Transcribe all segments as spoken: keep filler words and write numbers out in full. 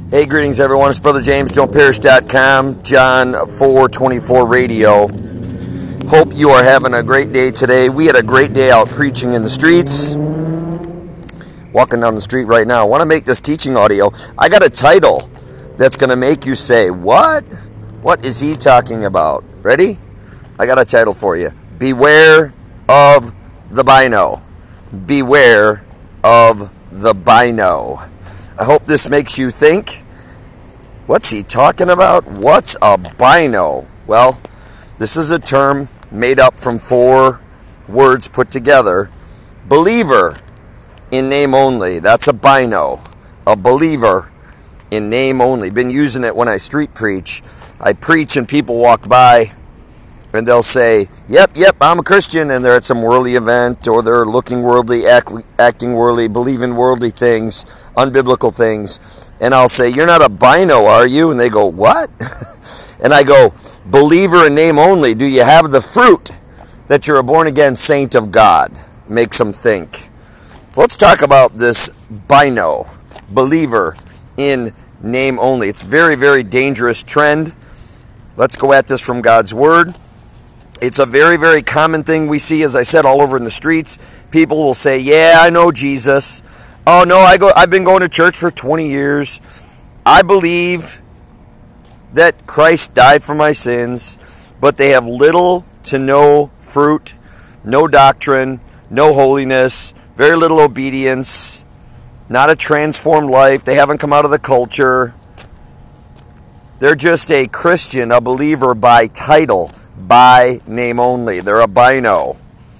Hey, greetings everyone. It's Brother James, don't perish dot com, John four twenty-four Radio. Hope you are having a great day today. We had a great day out preaching in the streets. Walking down the street right now. I want to make this teaching audio. I got a title that's going to make you say, what? What is he talking about? Ready? I got a title for you. Beware of the Bino. Beware of the Bino. I hope this makes you think. What's he talking about? What's a Bino? Well, this is a term made up from four words put together. Believer in name only. That's a Bino. A believer in name only. Been using it when I street preach. I preach and people walk by and they'll say, yep, yep, I'm a Christian, and they're at some worldly event, or they're looking worldly, act, acting worldly, believing worldly things, unbiblical things, and I'll say, you're not a Bino, are you? And they go, what? And I go, believer in name only, do you have the fruit that you're a born-again saint of God? Makes them think. So let's talk about this Bino, believer in name only. It's a very, very dangerous trend. Let's go at this from God's Word. It's a very, very common thing we see, as I said, all over in the streets. People will say, yeah, I know Jesus. Oh, no, I go, I've been going to church for twenty years. I believe that Christ died for my sins, but they have little to no fruit, no doctrine, no holiness, very little obedience, not a transformed life. They haven't come out of the culture. They're just a Christian, a believer by title, by name only. They're a Bino.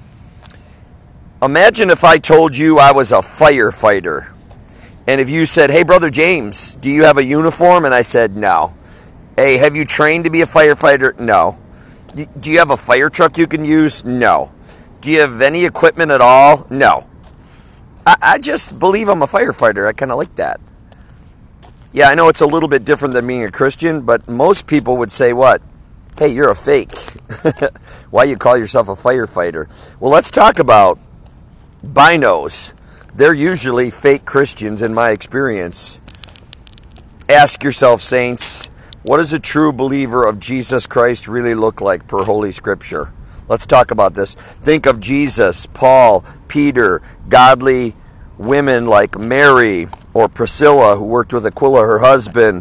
Imagine if I told you I was a firefighter. And if you said, hey, Brother James, do you have a uniform? And I said, no. Hey, have you trained to be a firefighter? No. Do you have a fire truck you can use? No. Do you have any equipment at all? No. I, I just believe I'm a firefighter. I kind of like that. Yeah, I know it's a little bit different than being a Christian, but most people would say what? Hey, you're a fake. Why you call yourself a firefighter? Well, let's talk about Binos. They're usually fake Christians in my experience. Ask yourself, saints, what does a true believer of Jesus Christ really look like per Holy Scripture? Let's talk about this. Think of Jesus, Paul, Peter, godly women like Mary or Priscilla, who worked with Aquila, her husband.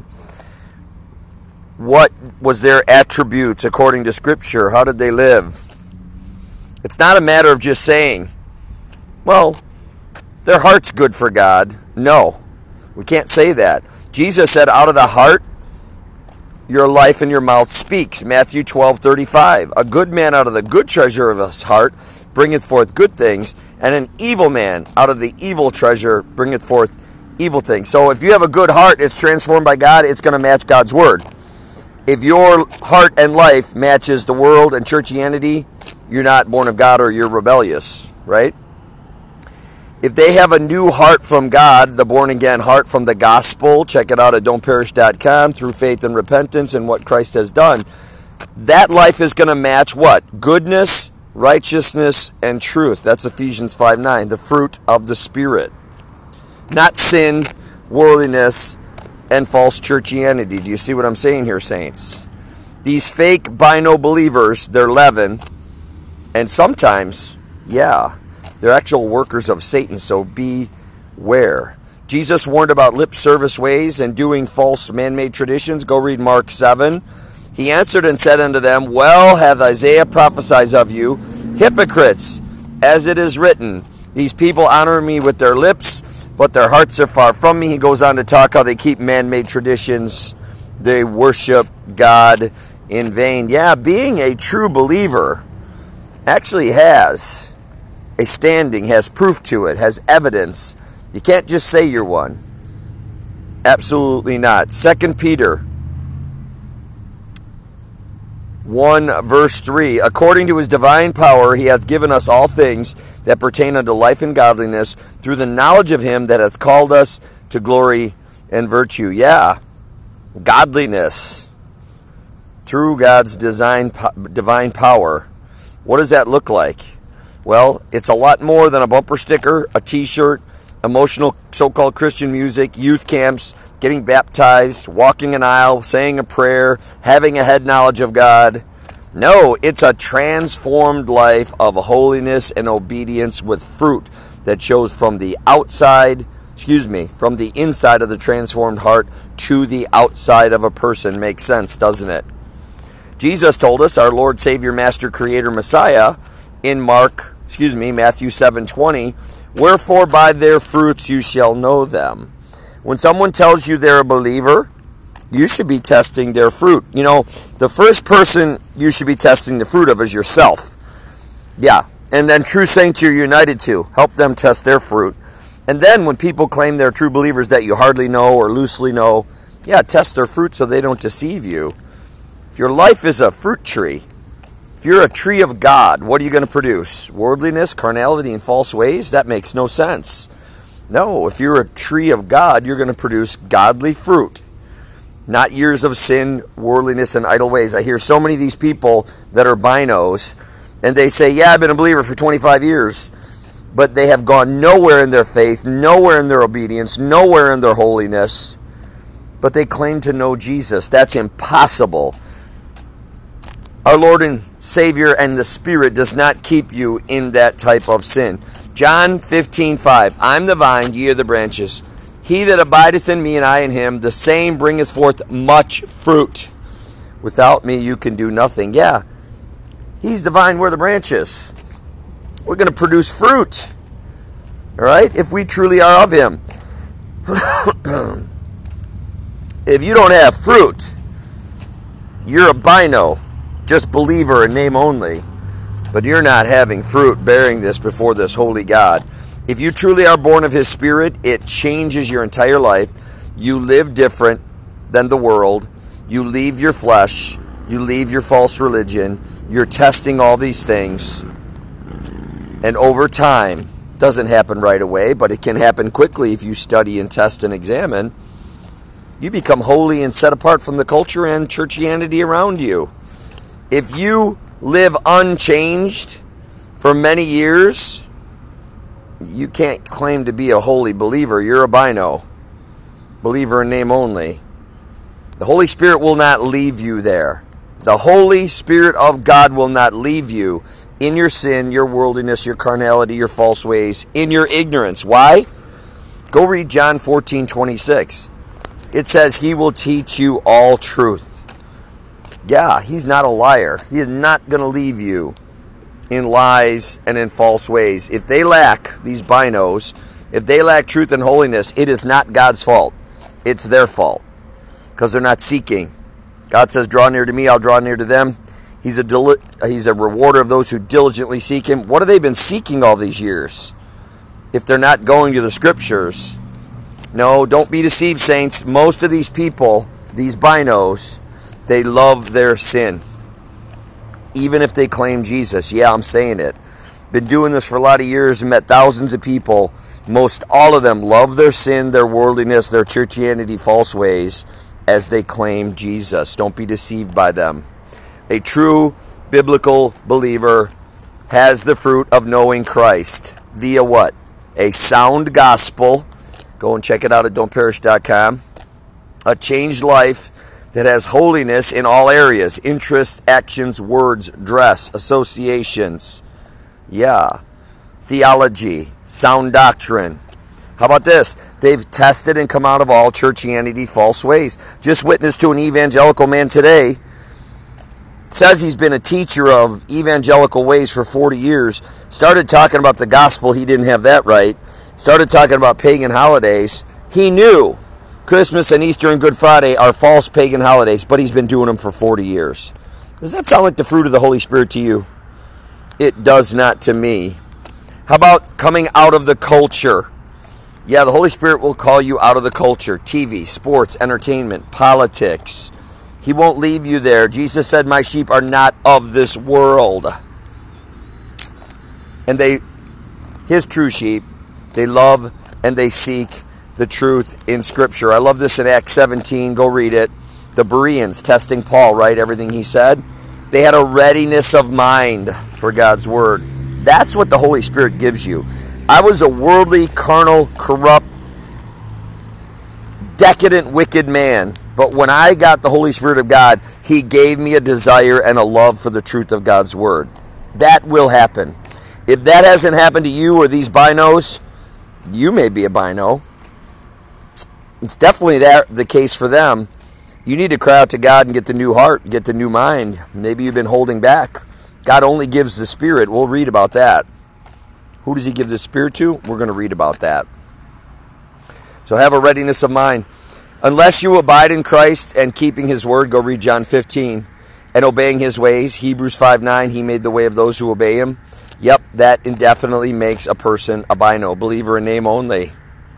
What was their attributes according to Scripture? How did they live? It's not a matter of just saying, well, their heart's good for God. No, we can't say that. Jesus said, out of the heart, your life and your mouth speaks. Matthew twelve thirty-five. A good man out of the good treasure of his heart bringeth forth good things, and an evil man out of the evil treasure bringeth forth evil things. So if you have a good heart, it's transformed by God, it's going to match God's Word. If your heart and life matches the world and churchianity, you're not born of God, or you're rebellious, right? If they have a new heart from God, the born-again heart from the gospel, check it out at don't perish dot com, through faith and repentance and what Christ has done, that life is going to match what? Goodness, righteousness, and truth. That's Ephesians five nine, the fruit of the Spirit. Not sin, worldliness, and false churchianity. Do you see what I'm saying here, saints? These fake Bino believers, they're leaven, and sometimes, yeah, they're actual workers of Satan, so beware. Jesus warned about lip service ways and doing false man-made traditions. Go read Mark seven. He answered and said unto them, well hath Isaiah prophesied of you, hypocrites, as it is written, these people honor me with their lips, but their hearts are far from me. He goes on to talk how they keep man-made traditions. They worship God in vain. Yeah, being a true believer actually has a standing, has proof to it, has evidence. You can't just say you're one. Absolutely not. Second Peter one verse three, according to his divine power he hath given us all things that pertain unto life and godliness, through the knowledge of him that hath called us to glory and virtue. Yeah, godliness through God's design, divine power. What does that look like? Well, it's a lot more than a bumper sticker, a t-shirt, emotional so-called Christian music, youth camps, getting baptized, walking an aisle, saying a prayer, having a head knowledge of God. No, it's a transformed life of holiness and obedience with fruit that shows from the outside, excuse me, from the inside of the transformed heart to the outside of a person. Makes sense, doesn't it? Jesus told us, our Lord, Savior, Master, Creator, Messiah, in Mark, excuse me, Matthew seven twenty, wherefore by their fruits you shall know them. When someone tells you they're a believer, you should be testing their fruit. You know, the first person you should be testing the fruit of is yourself. Yeah, and then true saints you're united to. Help them test their fruit. And then when people claim they're true believers that you hardly know or loosely know, yeah, test their fruit so they don't deceive you. If your life is a fruit tree, if you're a tree of God, what are you going to produce? Worldliness, carnality, and false ways? That makes no sense. No, if you're a tree of God, you're going to produce godly fruit. Not years of sin, worldliness, and idle ways. I hear so many of these people that are binos, and they say, yeah, I've been a believer for twenty-five years, but they have gone nowhere in their faith, nowhere in their obedience, nowhere in their holiness, but they claim to know Jesus. That's impossible. Our Lord and Savior and the Spirit does not keep you in that type of sin. John fifteen five, I'm the vine, ye are the branches. He that abideth in me and I in him, the same bringeth forth much fruit. Without me you can do nothing. Yeah, he's the vine, we're the branches. We're going to produce fruit. All right? If we truly are of him. If you don't have fruit, you're a bino. Just believer in name only, but you're not having fruit bearing this before this holy God. If you truly are born of his Spirit, it changes your entire life. You live different than the world. You leave your flesh. You leave your false religion. You're testing all these things. And over time, doesn't happen right away, but it can happen quickly if you study and test and examine. You become holy and set apart from the culture and churchianity around you. If you live unchanged for many years, you can't claim to be a holy believer. You're a bino. Believer in name only. The Holy Spirit will not leave you there. The Holy Spirit of God will not leave you in your sin, your worldliness, your carnality, your false ways, in your ignorance. Why? Go read John fourteen twenty-six. It says, he will teach you all truth. Yeah, he's not a liar. He is not going to leave you in lies and in false ways. If they lack, these binos, if they lack truth and holiness, it is not God's fault. It's their fault because they're not seeking. God says, draw near to me, I'll draw near to them. He's a, dili- he's a rewarder of those who diligently seek him. What have they been seeking all these years if they're not going to the scriptures? No, don't be deceived, saints. Most of these people, these binos, they love their sin. Even if they claim Jesus. Yeah, I'm saying it. Been doing this for a lot of years and met thousands of people. Most all of them love their sin, their worldliness, their churchianity, false ways as they claim Jesus. Don't be deceived by them. A true biblical believer has the fruit of knowing Christ. Via what? A sound gospel. Go and check it out at don't perish dot com. A changed life that has holiness in all areas. Interests, actions, words, dress, associations. Yeah. Theology, sound doctrine. How about this? They've tested and come out of all churchianity, false ways. Just witnessed to an evangelical man today. Says he's been a teacher of evangelical ways for forty years. Started talking about the gospel. He didn't have that right. Started talking about pagan holidays. He knew Christmas and Easter and Good Friday are false pagan holidays, but he's been doing them for forty years. Does that sound like the fruit of the Holy Spirit to you? It does not to me. How about coming out of the culture? Yeah, the Holy Spirit will call you out of the culture. T V, sports, entertainment, politics. He won't leave you there. Jesus said, my sheep are not of this world. And they, his true sheep, they love and they seek the truth in Scripture. I love this in Acts seventeen. Go read it. The Bereans testing Paul, right? Everything he said. They had a readiness of mind for God's word. That's what the Holy Spirit gives you. I was a worldly, carnal, corrupt, decadent, wicked man. But when I got the Holy Spirit of God, He gave me a desire and a love for the truth of God's Word. That will happen. If that hasn't happened to you or these binos, you may be a bino. It's definitely that the case for them. You need to cry out to God and get the new heart, get the new mind. Maybe you've been holding back. God only gives the Spirit. We'll read about that. Who does He give the Spirit to? We're going to read about that. So have a readiness of mind. Unless you abide in Christ and keeping His word, go read John fifteen, and obeying His ways, Hebrews five nine, He made the way of those who obey Him. Yep, that indefinitely makes a person a bino, believer in name only.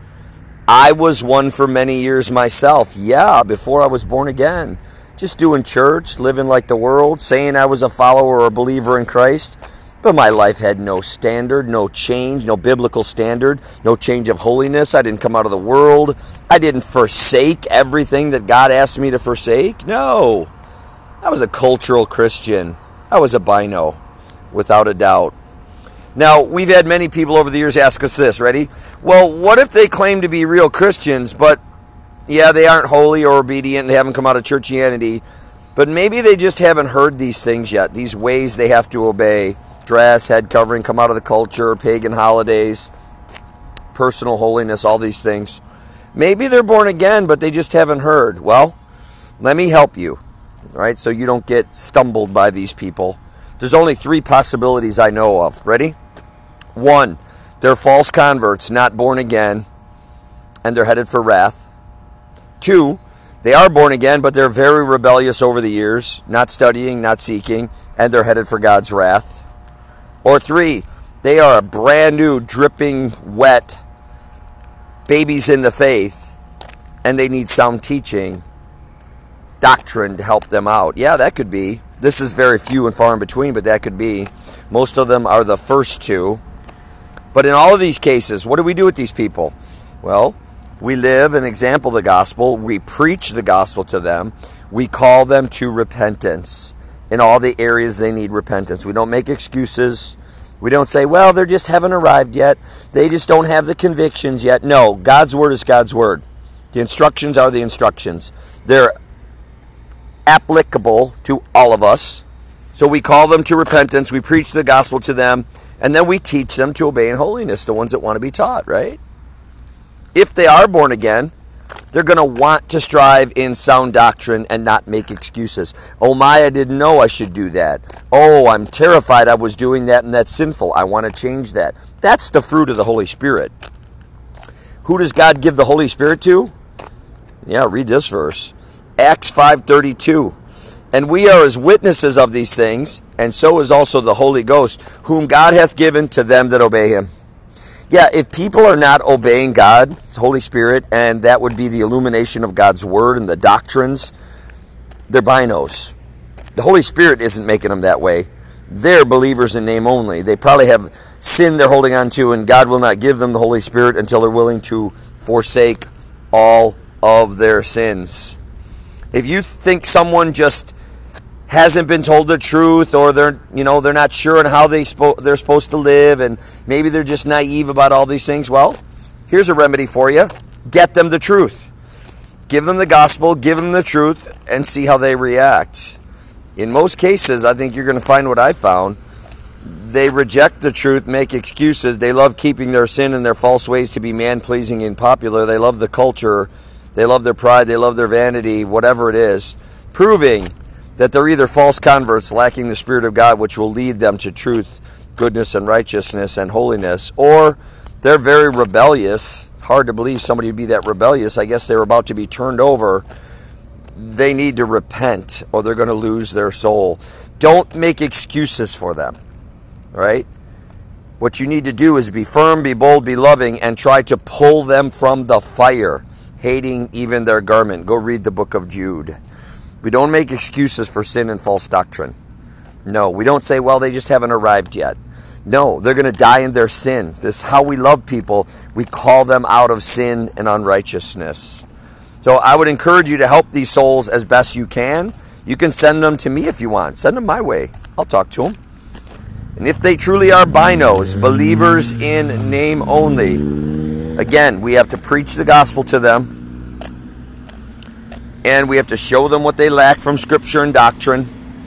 I was one for many years myself. Yeah, before I was born again. Just doing church, living like the world, saying I was a follower or a believer in Christ. But my life had no standard, no change, no biblical standard, no change of holiness. I didn't come out of the world. I didn't forsake everything that God asked me to forsake. No. I was a cultural Christian. I was a bino, without a doubt. Now, we've had many people over the years ask us this. Ready? Well, what if they claim to be real Christians, but, yeah, they aren't holy or obedient, they haven't come out of churchianity, but maybe they just haven't heard these things yet, these ways they have to obey. Dress, head covering, come out of the culture, pagan holidays, personal holiness, all these things. Maybe they're born again, but they just haven't heard. Well, let me help you, all right, so you don't get stumbled by these people. There's only three possibilities I know of. Ready? One, they're false converts, not born again, and they're headed for wrath. Two, they are born again, but they're very rebellious over the years, not studying, not seeking, and they're headed for God's wrath. Or three, they are a brand new, dripping, wet babies in the faith, and they need sound teaching, doctrine to help them out. Yeah, that could be. This is very few and far in between, but that could be. Most of them are the first two. But in all of these cases, what do we do with these people? Well, we live and example the gospel. We preach the gospel to them. We call them to repentance. In all the areas they need repentance. We don't make excuses. We don't say, well, they just haven't arrived yet. They just don't have the convictions yet. No, God's word is God's word. The instructions are the instructions. They're applicable to all of us. So we call them to repentance. We preach the gospel to them. And then we teach them to obey in holiness, the ones that want to be taught, right? If they are born again, they're going to want to strive in sound doctrine and not make excuses. Oh my, I didn't know I should do that. Oh, I'm terrified I was doing that and that's sinful. I want to change that. That's the fruit of the Holy Spirit. Who does God give the Holy Spirit to? Yeah, read this verse. Acts five thirty-two. And we are as witnesses of these things, and so is also the Holy Ghost, whom God hath given to them that obey Him. Yeah, if people are not obeying God's Holy Spirit, and that would be the illumination of God's Word and the doctrines, they're binos. The Holy Spirit isn't making them that way. They're believers in name only. They probably have sin they're holding on to, and God will not give them the Holy Spirit until they're willing to forsake all of their sins. If you think someone just hasn't been told the truth, or they're, you know, they're not sure on how they spo- they're supposed to live, and maybe they're just naive about all these things, well, here's a remedy for you. Get them the truth. Give them the gospel, give them the truth, and see how they react. In most cases, I think you're going to find what I found. They reject the truth, make excuses. They love keeping their sin and their false ways to be man-pleasing and popular. They love the culture. They love their pride. They love their vanity, whatever it is, proving that they're either false converts lacking the Spirit of God, which will lead them to truth, goodness, and righteousness, and holiness, or they're very rebellious. Hard to believe somebody would be that rebellious. I guess they're about to be turned over. They need to repent, or they're going to lose their soul. Don't make excuses for them, right? What you need to do is be firm, be bold, be loving, and try to pull them from the fire, hating even their garment. Go read the book of Jude. We don't make excuses for sin and false doctrine. No, we don't say, well, they just haven't arrived yet. No, they're going to die in their sin. This is how we love people. We call them out of sin and unrighteousness. So I would encourage you to help these souls as best you can. You can send them to me if you want. Send them my way. I'll talk to them. And if they truly are binos, believers in name only, again, we have to preach the gospel to them, and we have to show them what they lack from Scripture and doctrine,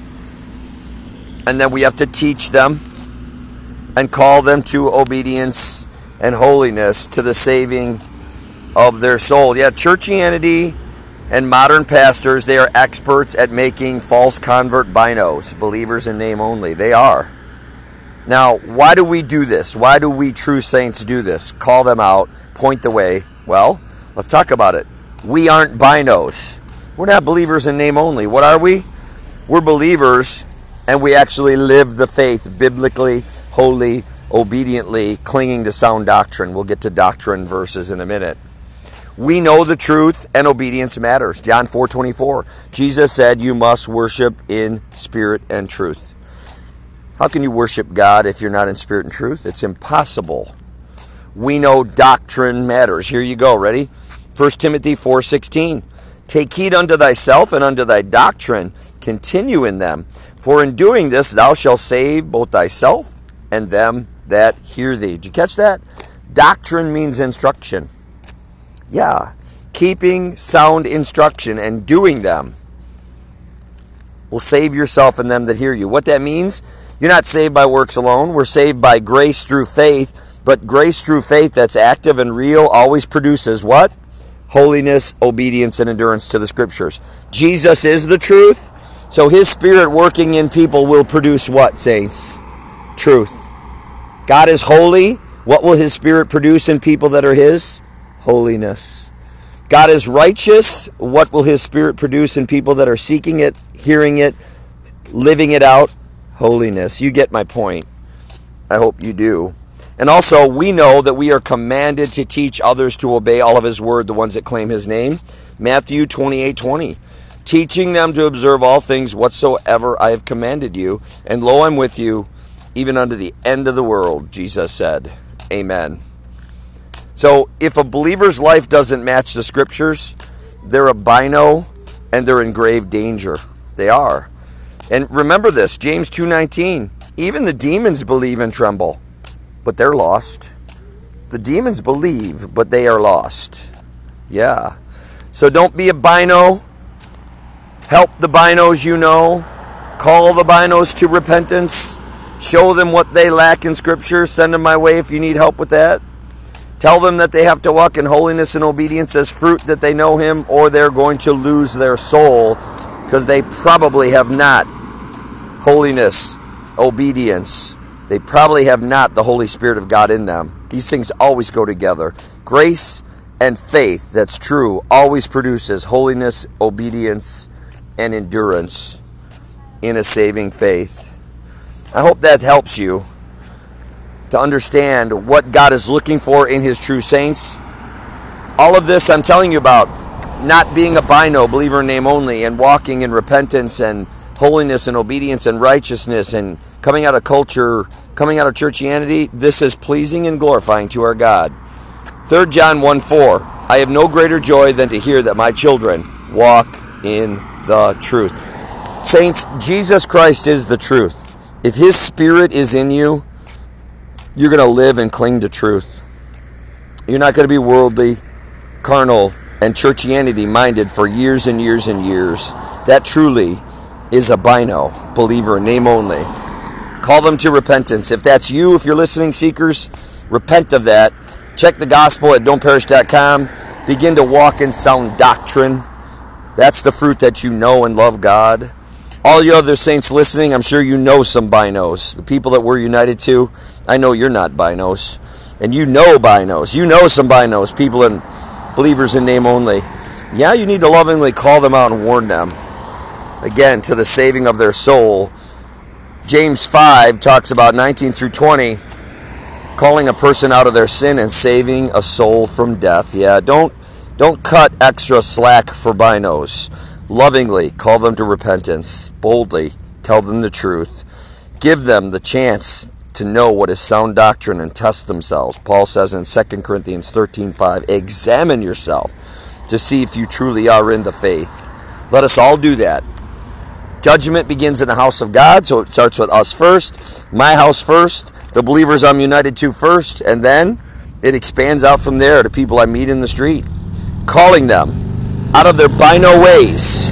and then we have to teach them and call them to obedience and holiness to the saving of their soul. Yeah, churchianity and modern pastors, they are experts at making false convert binos, believers in name only. They are. Now, why do we do this? Why do we true saints do this? Call them out, point the way. Well, let's talk about it. We aren't binos. We're not believers in name only. What are we? We're believers, and we actually live the faith biblically, wholly, obediently, clinging to sound doctrine. We'll get to doctrine verses in a minute. We know the truth, and obedience matters. John four twenty-four. Jesus said you must worship in spirit and truth. How can you worship God if you're not in spirit and truth? It's impossible. We know doctrine matters. Here you go. Ready? First Timothy four sixteen. Take heed unto thyself and unto thy doctrine. Continue in them. For in doing this thou shalt save both thyself and them that hear thee. Did you catch that? Doctrine means instruction. Yeah. Keeping sound instruction and doing them will save yourself and them that hear you. What that means? You're not saved by works alone. We're saved by grace through faith. But grace through faith that's active and real always produces what? Holiness, obedience, and endurance to the Scriptures. Jesus is the truth. So His Spirit working in people will produce what, saints? Truth. God is holy. What will His Spirit produce in people that are His? Holiness. God is righteous. What will His Spirit produce in people that are seeking it, hearing it, living it out? Holiness. You get my point. I hope you do. And also, we know that we are commanded to teach others to obey all of His word, the ones that claim His name. Matthew twenty-eight twenty. Teaching them to observe all things whatsoever I have commanded you. And lo, I'm with you, even unto the end of the world, Jesus said. Amen. So, if a believer's life doesn't match the Scriptures, they're a bino and they're in grave danger. They are. And remember this, James two nineteen. Even the demons believe and tremble, but they're lost. The demons believe, but they are lost. Yeah. So don't be a bino. Help the binos you know. Call the binos to repentance. Show them what they lack in Scripture. Send them my way if you need help with that. Tell them that they have to walk in holiness and obedience as fruit that they know Him, or they're going to lose their soul because they probably have not holiness, obedience. They probably have not the Holy Spirit of God in them. These things always go together. Grace and faith that's true always produces holiness, obedience, and endurance in a saving faith. I hope that helps you to understand what God is looking for in His true saints. All of this I'm telling you about, not being a bino, believer in name only, and walking in repentance and holiness and obedience and righteousness and coming out of culture, coming out of churchianity, this is pleasing and glorifying to our God. Third John one four. I have no greater joy than to hear that my children walk in the truth. Saints, Jesus Christ is the truth. If His Spirit is in you, you're going to live and cling to truth. You're not going to be worldly, carnal, and churchianity minded for years and years and years. That truly is a bino, believer in name only. Call them to repentance. If that's you, if you're listening, seekers, repent of that. Check the gospel at don't perish dot com. Begin to walk in sound doctrine. That's the fruit that you know and love God. All you other saints listening, I'm sure you know some binos. The people that we're united to, I know you're not binos. And you know binos. You know some binos, people and believers in name only. Yeah, you need to lovingly call them out and warn them. Again, to the saving of their soul. James five talks about nineteen through twenty, calling a person out of their sin and saving a soul from death. Yeah, don't don't cut extra slack for binos. Lovingly call them to repentance. Boldly tell them the truth. Give them the chance to know what is sound doctrine and test themselves. Paul says in Second Corinthians thirteen five, examine yourself to see if you truly are in the faith. Let us all do that. Judgment begins in the house of God, so it starts with us first, my house first, the believers I'm united to first, and then it expands out from there to people I meet in the street, calling them out of their bino ways.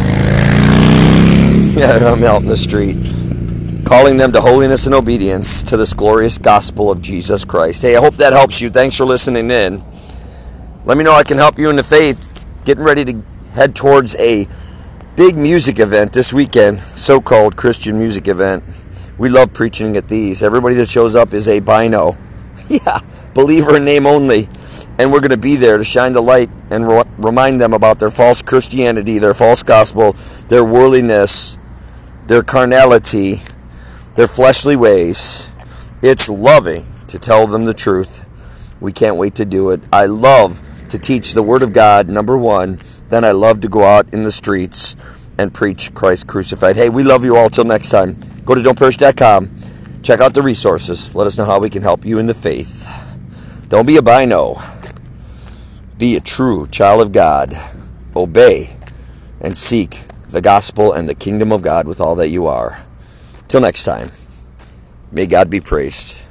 Yeah, I'm out in the street, calling them to holiness and obedience to this glorious gospel of Jesus Christ. Hey, I hope that helps you. Thanks for listening in. Let me know I can help you in the faith. Getting ready to head towards a big music event this weekend, so-called Christian music event. We love preaching at these. Everybody that shows up is a bino. Yeah, believer in name only. And we're going to be there to shine the light and re- remind them about their false Christianity, their false gospel, their worldliness, their carnality, their fleshly ways. It's loving to tell them the truth. We can't wait to do it. I love to teach the Word of God, number one. Then I love to go out in the streets and preach Christ crucified. Hey, we love you all. Till next time. Go to don't perish dot com. Check out the resources. Let us know how we can help you in the faith. Don't be a bino. Be a true child of God. Obey and seek the gospel and the kingdom of God with all that you are. Till next time. May God be praised.